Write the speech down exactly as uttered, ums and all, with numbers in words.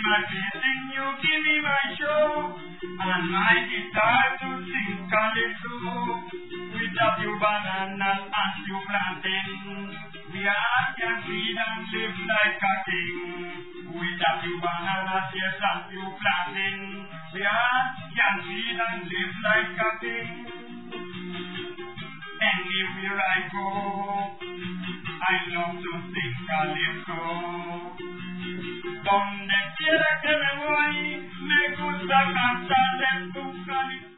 my blessing, you give me my show, and my guitar to sing calypso. Without you bananas and you plantain, the heart can feed and live like a king. Without you bananas, yes, and you plantain, the heart can feed and live like a king. Anywhere I go, I love to sing calypso. Donde quiera que me voy, me gusta cantar en tu calypso.